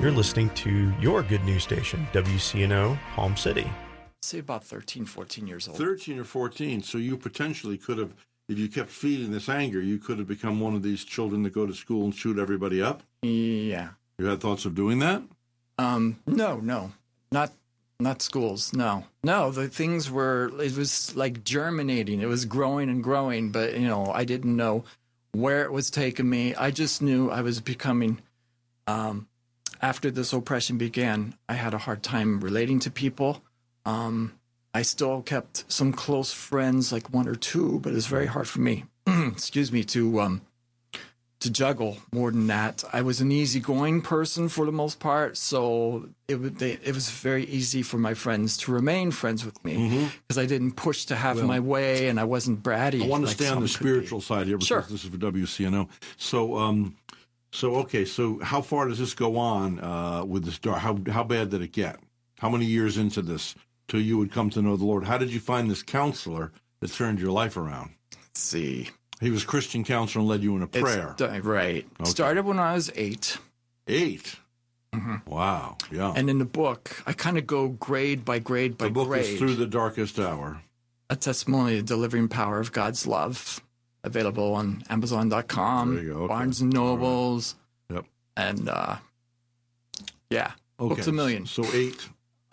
You're listening to your good news station, WCNO, Palm City. Say about 13, 14 years old. 13 or 14. So you potentially could have, if you kept feeding this anger, you could have become one of these children that go to school and shoot everybody up? Yeah. You had thoughts of doing that? No. Not schools, no. No, the things were, it was like germinating. It was growing and growing, but, I didn't know where it was taking me. I just knew I was becoming, after this oppression began, I had a hard time relating to people. I still kept some close friends, like one or two, but it's very hard for me, to juggle more than that. I was an easygoing person for the most part, so it was very easy for my friends to remain friends with me because I didn't push to have my way and I wasn't bratty. I want to stay on the spiritual side here because this is for WCNO. So how far does this go on with this dark? How bad did it get? How many years into this till you would come to know the Lord? How did you find this counselor that turned your life around? Let's see. He was Christian counselor and led you in a prayer. Right. Okay. Started when I was 8. 8? Mm-hmm. Wow. Yeah. And in the book, I kind of go grade by grade by grade. The book is Through the Darkest Hour. A testimony of the delivering power of God's love. Available on Amazon.com, okay. Barnes & Nobles. Right. Yep. And, Okay. Books a million. So 8.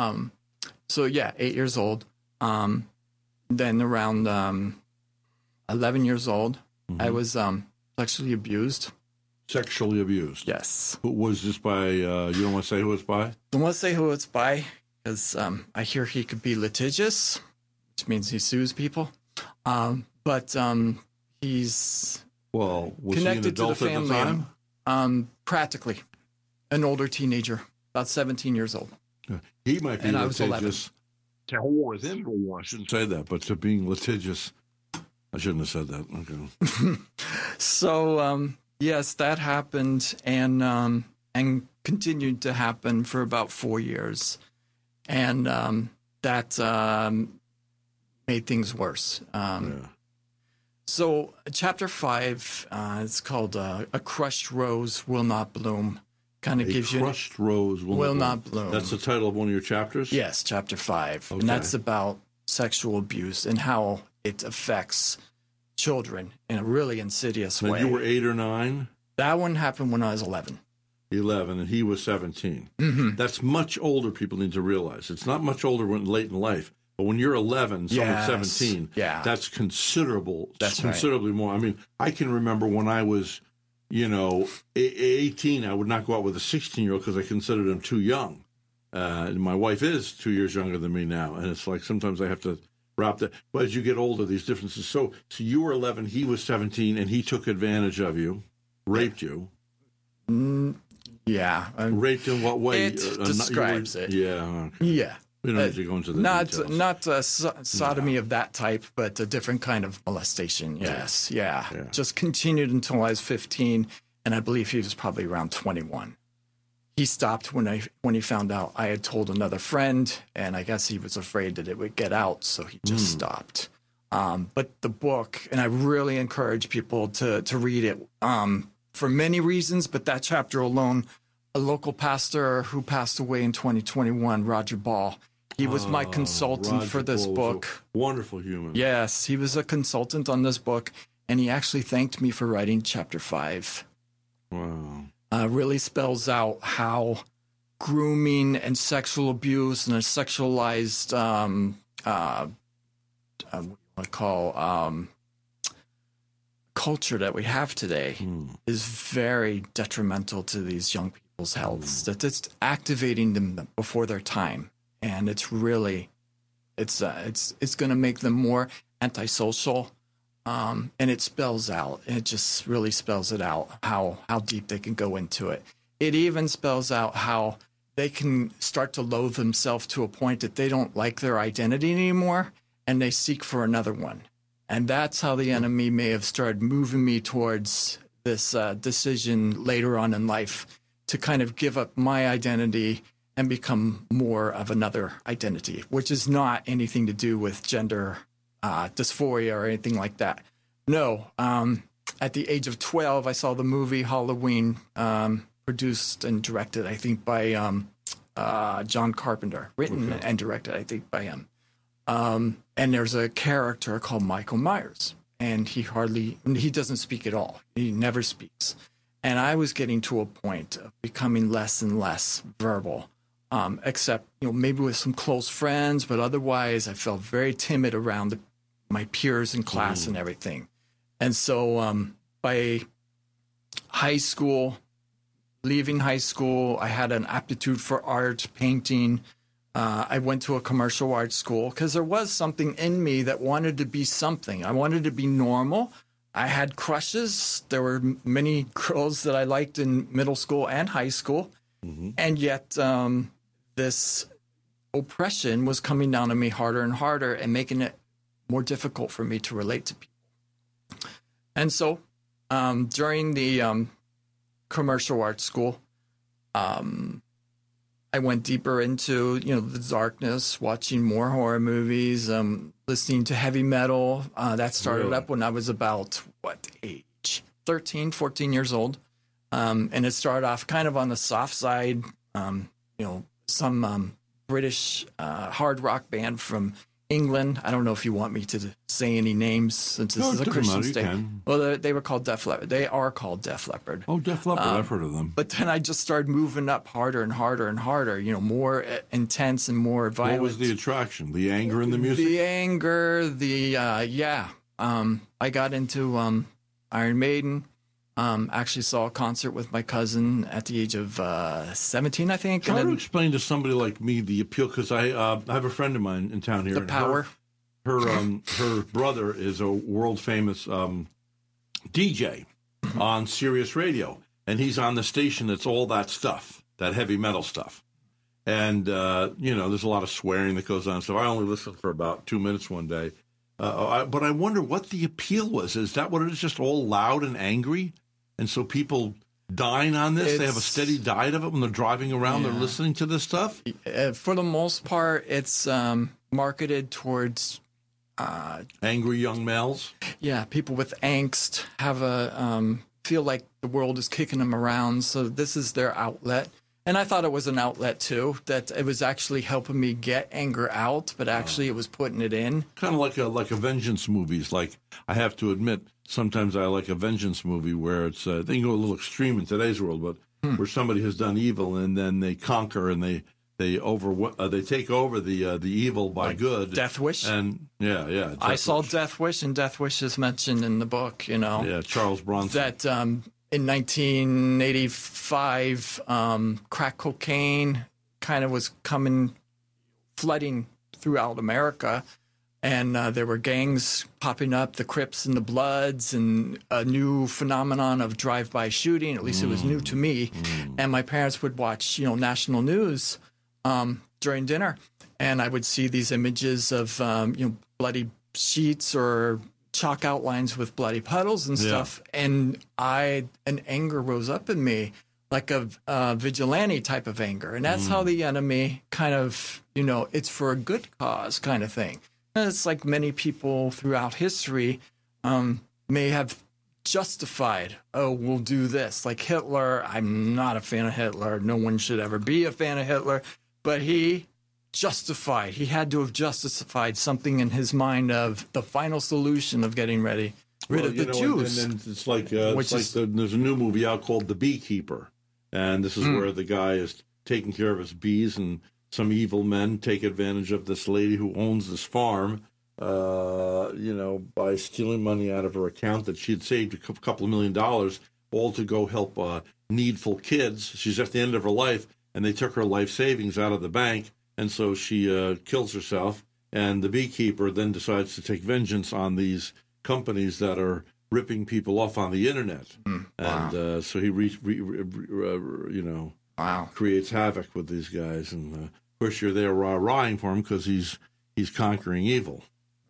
8 years old. Then around 11 years old, I was sexually abused. Sexually abused? Yes. Who was this by? You don't want to say who it's by? I don't want to say who it's by because I hear he could be litigious, which means he sues people. But he's was connected he an adult to the family. At the time? Practically. An older teenager, about 17 years old. He might be and litigious. I was 11. To hell with him, I shouldn't say that, but to being litigious, I shouldn't have said that. Okay. So, yes, that happened and continued to happen for about 4 years. And that made things worse. So chapter 5, it's called A Crushed Rose Will Not Bloom. Kind of gives you... A crushed rose will not bloom. That's the title of one of your chapters? Yes, chapter 5. Okay. And that's about sexual abuse and how it affects children in a really insidious way. You were 8 or 9? That one happened when I was 11. 11, and he was 17. Mm-hmm. That's much older, people need to realize. It's not much older when late in life, but when you're 11, someone's 17, that's considerable. That's considerably more. I mean, I can remember when I was, 18, I would not go out with a 16-year-old because I considered him too young. And my wife is 2 years younger than me now, and it's like sometimes I have to wrap that. But as you get older, these differences. So you were 11, he was 17, and he took advantage of you, raped you. Yeah. Raped in what way? It describes it. Yeah. Yeah. We don't need to go into the details. Not sodomy of that type, but a different kind of molestation. Yes. Yeah. Just continued until I was 15, and I believe he was probably around 21. He stopped when he found out I had told another friend, and I guess he was afraid that it would get out, so he just stopped. But the book, and I really encourage people to read it for many reasons, but that chapter alone, a local pastor who passed away in 2021, Roger Ball, he was my consultant for this book. Wonderful human. Yes, he was a consultant on this book, and he actually thanked me for writing chapter 5. Wow. Really spells out how grooming and sexual abuse and a sexualized, culture that we have today is very detrimental to these young people's health. That it's activating them before their time, and it's really, it's going to make them more antisocial. And it spells out. It just really spells it out how deep they can go into it. It even spells out how they can start to loathe themselves to a point that they don't like their identity anymore, and they seek for another one. And that's how the enemy may have started moving me towards this decision later on in life to kind of give up my identity and become more of another identity, which is not anything to do with gender dysphoria or anything like that. No. At the age of 12, I saw the movie Halloween from produced and directed, I think, by John Carpenter. Written and directed, I think, by him. And there's a character called Michael Myers, and he doesn't speak at all. He never speaks. And I was getting to a point of becoming less and less verbal, except, maybe with some close friends, but otherwise I felt very timid around my peers in class and everything. And so by leaving high school, I had an aptitude for art, painting. I went to a commercial arts school because there was something in me that wanted to be something. I wanted to be normal. I had crushes. There were many girls that I liked in middle school and high school. Mm-hmm. And yet this oppression was coming down on me harder and harder and making it more difficult for me to relate to people. And so during the commercial arts school, I went deeper into, the darkness, watching more horror movies, listening to heavy metal. That started up when I was about, age? 13, 14 years old. And it started off kind of on the soft side, some British hard rock band from England. I don't know if you want me to say any names since this is a Christian state. Well, they were called Def Leppard. They are called Def Leppard. Oh, Def Leppard. I've heard of them. But then I just started moving up harder and harder and harder, more intense and more violent. What was the attraction? The anger in the music? The anger, I got into Iron Maiden. Actually saw a concert with my cousin at the age of 17, I think. Try to explain to somebody like me the appeal, because I have a friend of mine in town here. The power. Her brother is a world famous DJ on Sirius Radio, and he's on the station that's all that stuff, that heavy metal stuff. And there's a lot of swearing that goes on. So I only listened for about 2 minutes one day. But I wonder what the appeal was. Is that what it is? Just all loud and angry? And so people dine on this? They have a steady diet of it when they're driving around, they're listening to this stuff? For the most part, it's marketed towards... angry young males? Yeah, people with angst have feel like the world is kicking them around, so this is their outlet. And I thought it was an outlet, too, that it was actually helping me get anger out, but actually it was putting it in. Kind of like a vengeance movies. Like, I have to admit, sometimes I like a vengeance movie where it's, they can go a little extreme in today's world, but where somebody has done evil and then they conquer and they take over the evil by good. Death Wish? And I saw Death Wish, and Death Wish is mentioned in the book, Yeah, Charles Bronson. That in 1985, crack cocaine kind of was flooding throughout America. And there were gangs popping up, the Crips and the Bloods, and a new phenomenon of drive-by shooting. At least it was new to me. And my parents would watch, national news during dinner. And I would see these images of, bloody sheets or chalk outlines with bloody puddles and stuff. And an anger rose up in me, like a vigilante type of anger. And that's how the enemy kind of, it's for a good cause kind of thing. And it's like many people throughout history may have justified, we'll do this. Like Hitler, I'm not a fan of Hitler. No one should ever be a fan of Hitler. But he had to have justified something in his mind of the final solution of getting rid of the Jews. And then it's like, there's a new movie out called The Beekeeper. And this is where the guy is taking care of his bees, and some evil men take advantage of this lady who owns this farm, by stealing money out of her account that she had saved a couple of $1 million, all to go help needful kids. She's at the end of her life, and they took her life savings out of the bank, and so she kills herself. And the beekeeper then decides to take vengeance on these companies that are ripping people off on the internet. And so he creates havoc with these guys. And of course, you're there rah-rahing for him because he's conquering evil.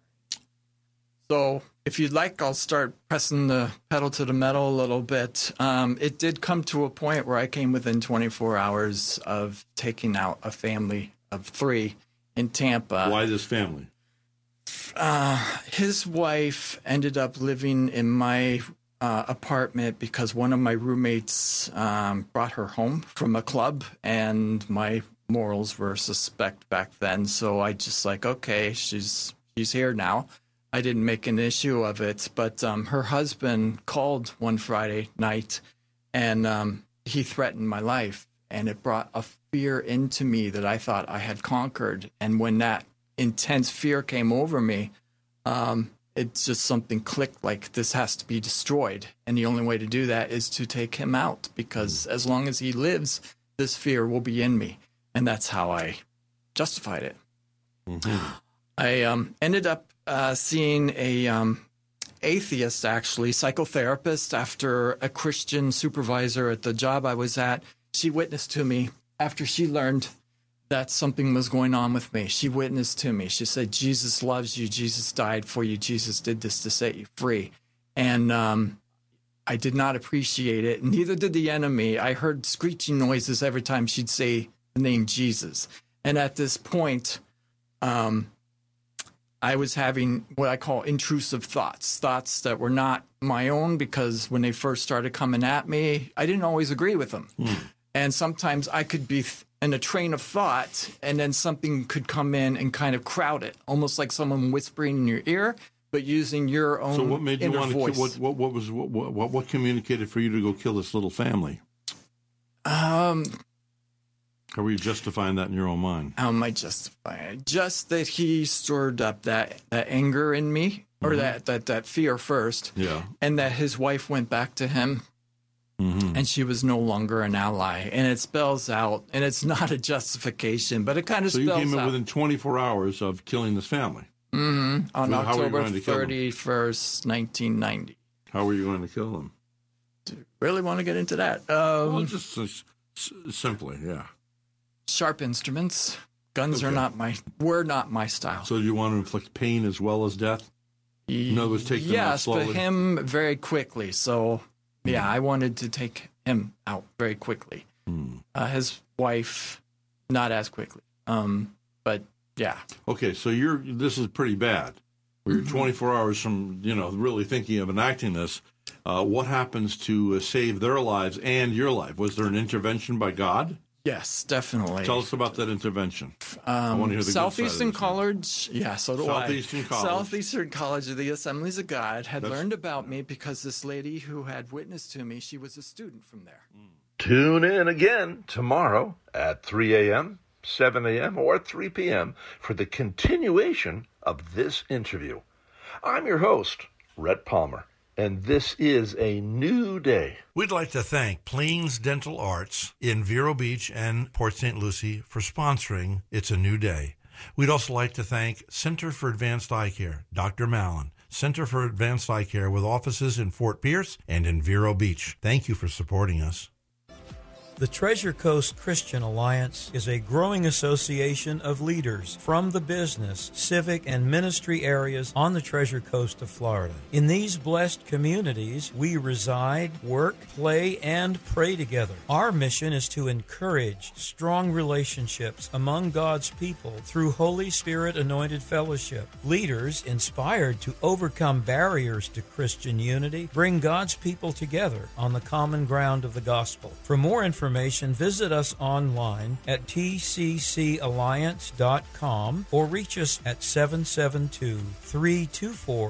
So if you'd like, I'll start pressing the pedal to the metal a little bit. It did come to a point where I came within 24 hours of taking out a family of 3 in Tampa. Why this family? His wife ended up living in my apartment because one of my roommates brought her home from a club, and my morals were suspect back then. So I just like, okay, she's here now. I didn't make an issue of it, but her husband called one Friday night, and he threatened my life, and it brought a fear into me that I thought I had conquered. And when that intense fear came over me, it's just something clicked, like this has to be destroyed. And the only way to do that is to take him out, because as long as he lives, this fear will be in me. And that's how I justified it. Mm-hmm. I ended up seeing a atheist, actually, psychotherapist, after a Christian supervisor at the job I was at. She witnessed to me after she learned that something was going on with me. She witnessed to me. She said, Jesus loves you. Jesus died for you. Jesus did this to set you free. And I did not appreciate it. Neither did the enemy. I heard screeching noises every time she'd say the name Jesus. And at this point, I was having what I call intrusive thoughts that were not my own, because when they first started coming at me, I didn't always agree with them. And sometimes I could be in a train of thought, and then something could come in and kind of crowd it, almost like someone whispering in your ear, but using your own. So what made you want voice. to? What communicated for you to go kill this little family? How were you justifying that in your own mind? How am I justifying it? Just that he stirred up that anger in me, or that fear first, and that his wife went back to him. And she was no longer an ally. And it spells out, and it's not a justification, but it kind of spells out. So you came in within 24 hours of killing this family? On October 31st, 1990. How were you going to kill them? Do you really want to get into that? Well, just simply, yeah. Sharp instruments. Guns were not my style. So do you want to inflict pain as well as death? In other words, take them out slowly? Yes, but him very quickly. So... yeah, I wanted to take him out very quickly. His wife, not as quickly. But yeah. Okay, so this is pretty bad. You're 24 hours from really thinking of enacting this. What happens to save their lives and your life? Was there an intervention by God? Yes, definitely. Tell us about that intervention. I want to hear the Southeastern College. Yeah, so do Southeastern College. Southeastern College of the Assemblies of God had learned about me because this lady who had witnessed to me, she was a student from there. Tune in again tomorrow at 3 a.m., 7 a.m., or 3 p.m. for the continuation of this interview. I'm your host, Rhett Palmer, and this is a new day. We'd like to thank Pleens Dental Arts in Vero Beach and Port St. Lucie for sponsoring It's a New Day. We'd also like to thank Center for Advanced Eye Care, Dr. Mallon, Center for Advanced Eye Care with offices in Fort Pierce and in Vero Beach. Thank you for supporting us. The Treasure Coast Christian Alliance is a growing association of leaders from the business, civic, and ministry areas on the Treasure Coast of Florida. In these blessed communities, we reside, work, play, and pray together. Our mission is to encourage strong relationships among God's people through Holy Spirit-anointed fellowship. Leaders, inspired to overcome barriers to Christian unity, bring God's people together on the common ground of the gospel. For more information, visit us online at tccalliance.com or reach us at 772-324